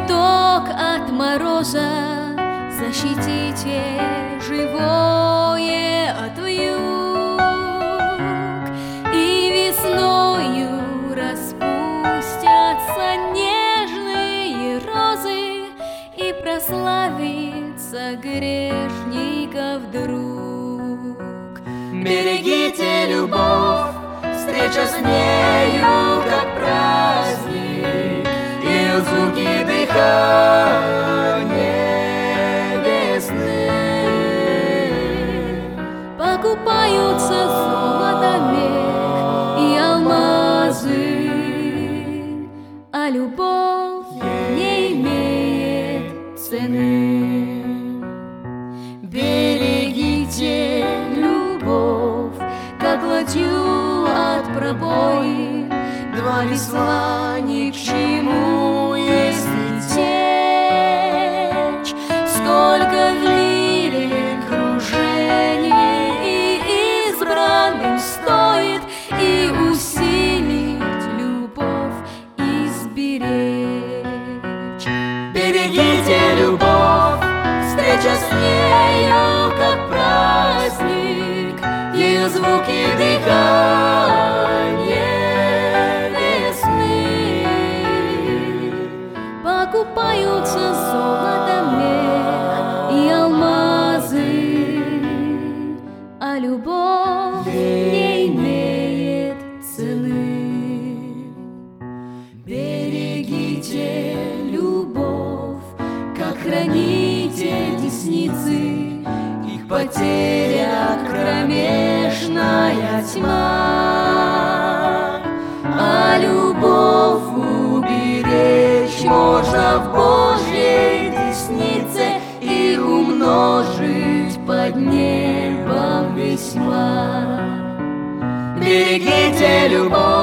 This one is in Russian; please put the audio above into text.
цветок от мороза, защитите живое от вьюг, и весною распустятся нежные розы, и прославится грешников друг. Берегите любовь, встреча с нею как праздник, ее звуки дыхания весны. Покупаются золото, мех и алмазы, а любовь не имеет цены. Берегите любовь, как ладью от пробоин, два весла ни к чему, если течь. Сколько в мире кружений, и избранным стоит и усилить любовь, и сберечь. Берегите любовь, встреча с нею как праздник, ее звуки дыхания весны. Покупаются золото, мех и алмазы, а любовь не имеет цены. Берегите любовь, как храните десницы, их потеря кромешная тьма, а любовь уберечь можно в Божьей деснице и умножить под небом весьма. Берегите любовь,